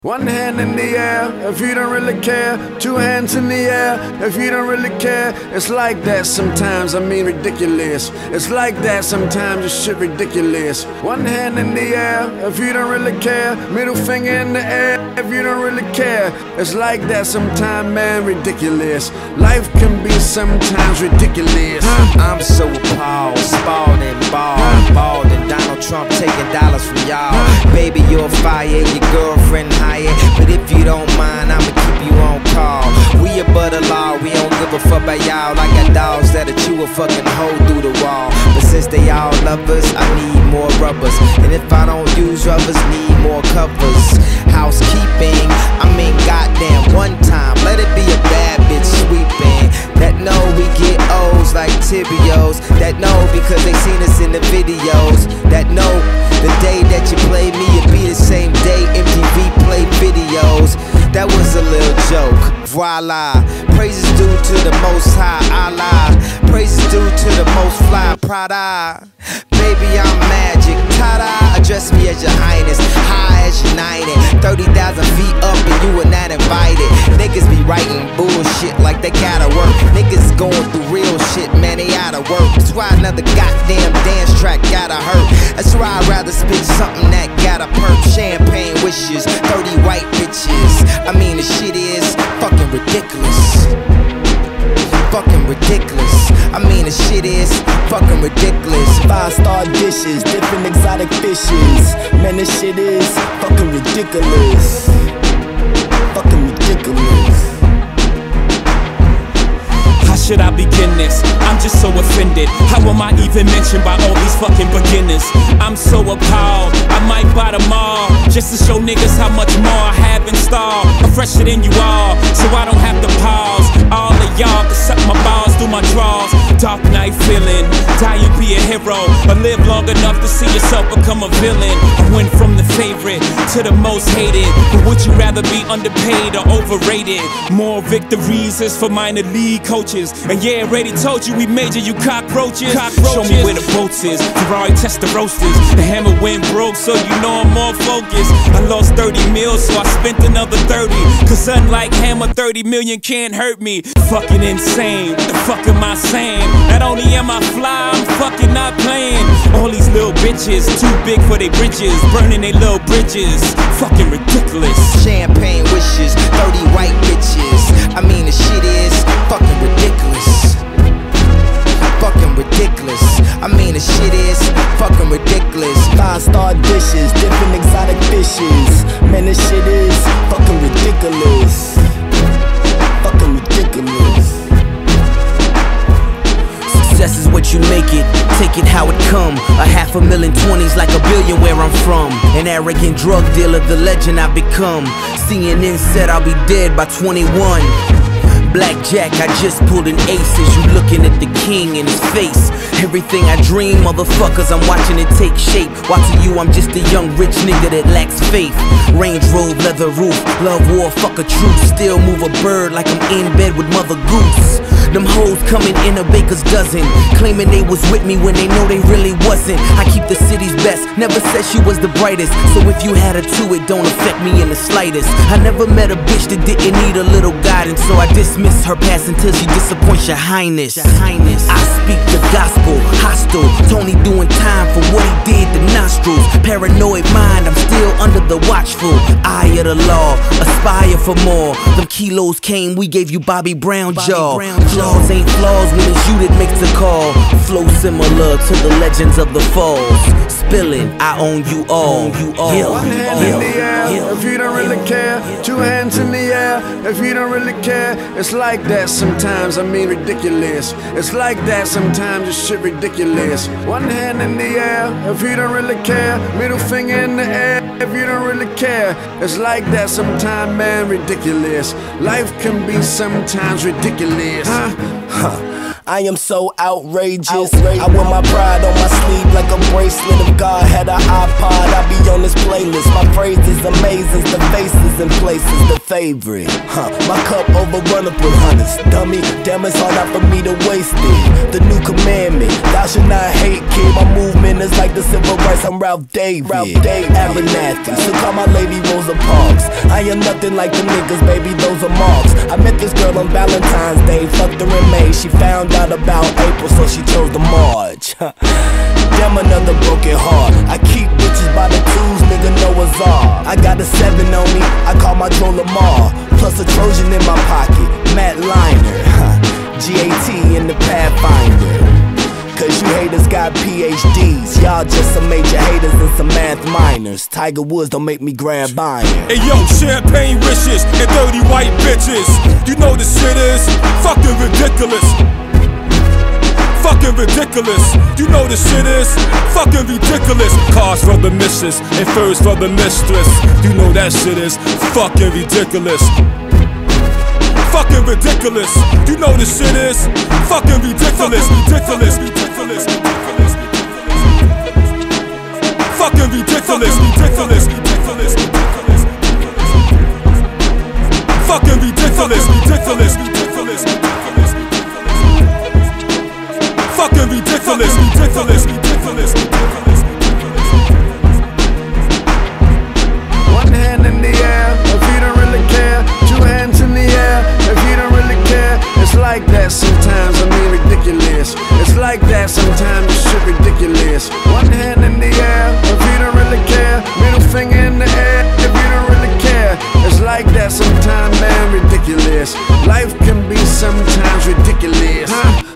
One hand in the air if you don't really care. Two hands in the air if you don't really care. It's like that sometimes, I mean ridiculous. It's like that sometimes, this shit ridiculous. One hand in the air if you don't really care. Middle finger in the air if you don't really care. It's like that sometimes, man, ridiculous. Life can be sometimes ridiculous. I'm so appalled, spalled and bald and Donald Trump taking dollars from y'all. Baby, you're fired, your girlfriend hired. But if you don't mind, I'ma keep you on call. We above the law, we don't give a fuck about y'all. I got dogs that'll chew a fucking hole through the wall. But since they all love us, I need more rubbers. And if I don't use rubbers, need more covers. Housekeeping, I mean goddamn one time. Let it be a bad bitch sweeping. That know we get O's like Tibios. That know because they seen us in the videos. That know the day that you play me, it be the same day MTV play videos. That was a little joke, voila. Praises due to the most high, Allah. Praises due to the most fly, Prada. Baby, I'm magic, ta-da. Address me as your highness, high as united. 30,000 feet up and you were not invited. Niggas be writing bullshit like they gotta work. Niggas going through real shit, man, they outta work. That's why another goddamn dance track gotta hurt. That's why I'd rather spit something that gotta perk. Champagne wishes, 30 white bitches. I mean, the shit is fucking ridiculous. Fucking ridiculous. I mean, the shit is fucking ridiculous. 5-star dishes, different exotic fishes. Man, this shit is fucking ridiculous. Fucking ridiculous. How should I begin this? I'm just so offended. How am I even mentioned by all these fucking beginners? I'm so appalled, I might buy them all, just to show niggas how much more I have in store. I'm fresher than you all, so I don't have to pause. All of y'all can suck my balls through my drawers. Dark night feeling, die you be a hero, or live long enough to see yourself become a villain. I went from the favorite to the most hated, but would you rather be underpaid or overrated? More victories is for minor league coaches. And yeah, already told you we major, you cockroaches. Show me where the boats is, Ferrari test the roasters. The hammer went broke, so you know I'm more focused. I lost 30 mils, so I spent another 30. Cause unlike Hammer, 30 million can't hurt me. Fucking insane, what the fuck am I saying? Not only am I fly, I'm fucking not playing. All these little bitches, too big for their britches, burning their little bridges. Fucking ridiculous. Champagne wishes, 30 white bitches. I mean, the shit is fucking ridiculous. Fucking ridiculous. I mean, the shit is fucking ridiculous. 5-star dishes, different exotic fishes. Man, this shit is fucking ridiculous. Fucking ridiculous. Success is what you make it, take it how it come. 500,000 20s like $1 billion where I'm from. An arrogant drug dealer, the legend I've become. CNN said I'll be dead by 21. Blackjack, I just pulled an ace as you looking at the king in his face. Everything I dream, motherfuckers, I'm watching it take shape. Watching you, I'm just a young rich nigga that lacks faith. Range Rover, leather roof, love war, fuck a truce. Still move a bird like I'm in bed with Mother Goose. Them hoes coming in a baker's dozen, claiming they was with me when they know they really wasn't. I keep the city's best, never said she was the brightest. So if you had her too, it don't affect me in the slightest. I never met a bitch that didn't need a little guidance, so I dismiss her past until she disappoints your highness. I speak the gospel, hostile. Tony doing time for what he did to nostrils. Paranoid mind, I'm still under the watchful eye of the law. Aspire for more. Them kilos came, we gave you Bobby Brown jaw. Flaws ain't flaws when it's you that makes the call. Flow similar to the legends of the falls. Spilling, I own you all. One hand in the air if you don't really care. Two hands in the air if you don't really care. It's like that sometimes, I mean ridiculous. It's like that sometimes, this shit ridiculous. One hand in the air if you don't really care. Middle finger in the air if you don't really care. It's like that sometimes, man, ridiculous. Life can be sometimes ridiculous. I am so outrageous. I wear my pride on my sleeve like a bracelet. If God had an iPod, I'd be on this playlist. My phrase is amazing, the faces in places, the favorite. My cup overrunneth with hundreds. Dummy, damn, it's hard not for me to waste it. The new commandment, thou shalt not hate, kid. My movement is like the civil rights, I'm Ralph David. Abernathy, so call my lady Rosa Parks. I am nothing like the niggas, baby, those are marks. I met this girl on Valentine's Day, fucked her in May. She found out about April, so she chose the March. Damn, another broken heart. I keep bitches by the twos, nigga, Noah's Ark. I got a 7 on me, I call my Joe Lamar. Plus a Trojan in my pocket, Matt Liner. GAT in the Pathfinder. Cause you haters got PhDs. Y'all just some major haters and some math minors. Tiger Woods don't make me grab iron. Hey yo, champagne wishes and dirty white bitches. You know the shit is fucking ridiculous. Fucking ridiculous. You know the shit is fucking ridiculous. Cars for the missus and furs for the mistress. You know that shit is fucking ridiculous. Fucking ridiculous. You know the shit is fucking ridiculous. Ridiculous. Ridiculous. Fucking ridiculous. Ridiculous. Ridiculous. Fucking ridiculous. Ridiculous. Ridiculous. Fucking ridiculous. Ridiculous. Ridiculous. One hand in the air if you don't really care. 2 hands in the air if you don't really care. It's like that sometimes, I mean ridiculous. It's like that sometimes, this shit ridiculous. One hand in the air if you don't really care. Middle finger in the air if you don't really care. It's like that sometimes, man, ridiculous. Life can be sometimes ridiculous.